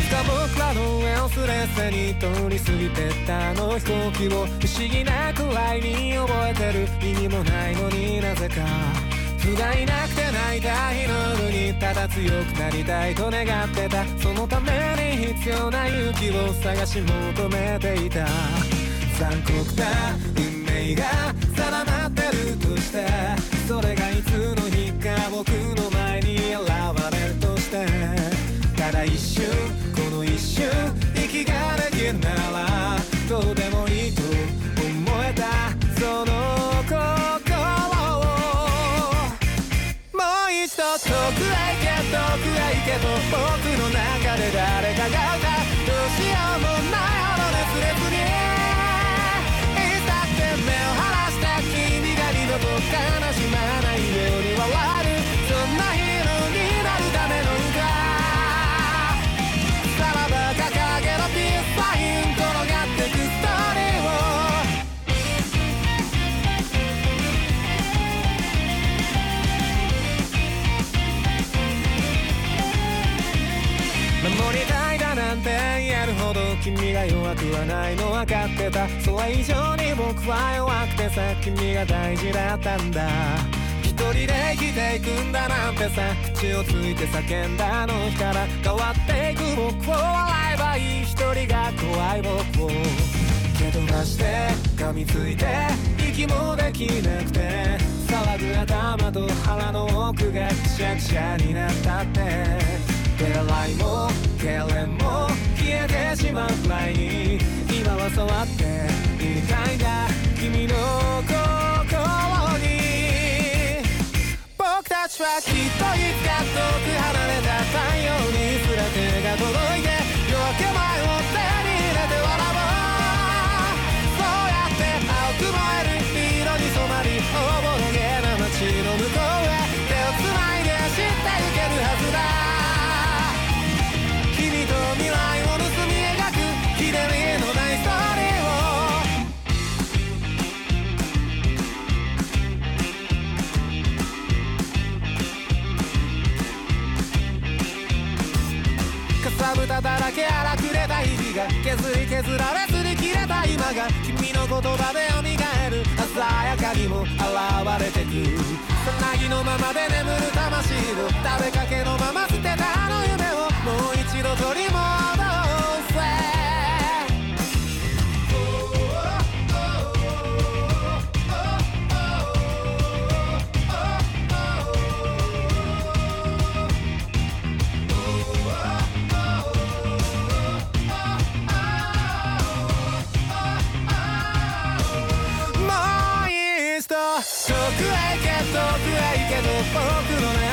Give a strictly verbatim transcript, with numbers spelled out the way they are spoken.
か僕らの上をスレスレに通り過ぎてったあの飛行機を不思議なくらいに覚えてる。意味もないのになぜか不甲斐なくて泣いた日の夜にただ強くなりたいと願ってた。そのために必要な勇気を探し求めていた。残酷な運命が定まってるとして、それがいつの日か僕の前に現れるとして、ただ一瞬この一瞬息ができるならどうでもいいと思えたその心を、もう一度遠くへ行け遠くへ行けと僕の中で誰かが歌う。どうしようもないほど熱烈にいつだって目を離した君が二度と悲しまないように笑える、そんなヒーローになるための歌。さらば掲げろピースサイン転がってくストーリーを、守りたいだなんて言えるほど君が弱くはないの分かってた。それ以上に僕は弱くてさ、君が大事だったんだ。一人で生きていくんだなんてさ、口をついて叫んだあの日から変わっていく僕を笑えばいい。一人が怖い僕を蹴飛ばして噛みついて息もできなくて、騒ぐ頭と腹の奥がくしゃくしゃになったって、手洗いも痙攣も消えてしまうくらいに今は触っていたいんだ君の心に。僕たちはきっといつか遠く離れた太陽にすら手が届いて、夜明け前を手に入れて笑おう。そうやって青く燃える色に染まりおぼろげな街の向こうへ手をつないで走ってゆけるはずだ。君と未来を盗み描くひねりのないストーリーを、かさぶただらけ荒くれた日々が削り削られすり切れた今が君の言葉で蘇る。鮮やかにも現れてくさなぎのままで眠る魂を、食べかけのまま捨てたあの夢をもう一度取り戻せ。遠くへ行け遠くへ行けと僕の願